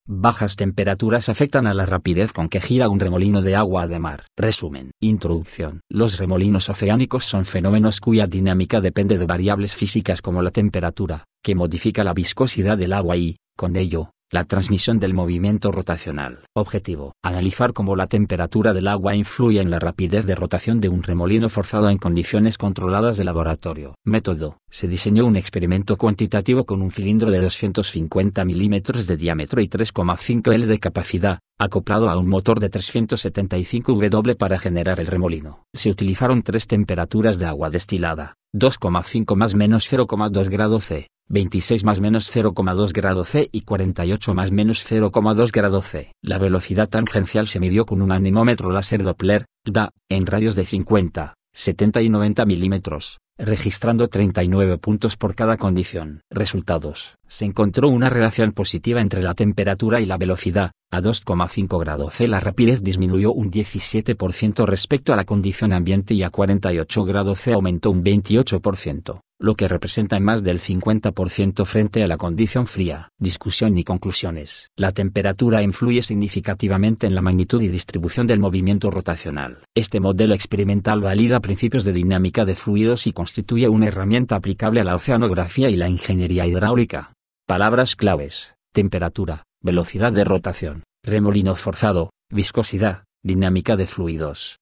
Bajas temperaturas afectan a la rapidez con que gira un remolino de agua de mar. Resumen. Introducción. Los remolinos oceánicos son fenómenos cuya dinámica depende de variables físicas como la temperatura, que modifica la viscosidad del agua y, con ello, la transmisión del movimiento rotacional. Objetivo. Analizar cómo la temperatura del agua influye en la rapidez de rotación de un remolino forzado en condiciones controladas de laboratorio. Método. Se diseñó un experimento cuantitativo con un cilindro de 250 milímetros de diámetro y 3,5 L de capacidad, acoplado a un motor de 375 W para generar el remolino. Se utilizaron 3 temperaturas de agua destilada, 2,5 más menos 0,2 grado C. 26 más menos 0,2 grado C y 48 más menos 0,2 grado C. La velocidad tangencial se midió con un anemómetro láser Doppler, DA, en radios de 50, 70 y 90 milímetros, registrando 39 puntos por cada condición. Resultados. Se encontró una relación positiva entre la temperatura y la velocidad. A 2,5 grados C la rapidez disminuyó un 17% respecto a la condición ambiente y a 48 grados C aumentó un 28%. Lo que representa más del 50% frente a la condición fría. Discusión y conclusiones. La temperatura influye significativamente en la magnitud y distribución del movimiento rotacional. Este modelo experimental valida principios de dinámica de fluidos y constituye una herramienta aplicable a la oceanografía y la ingeniería hidráulica. Palabras claves: temperatura, velocidad de rotación, remolino forzado, viscosidad, dinámica de fluidos.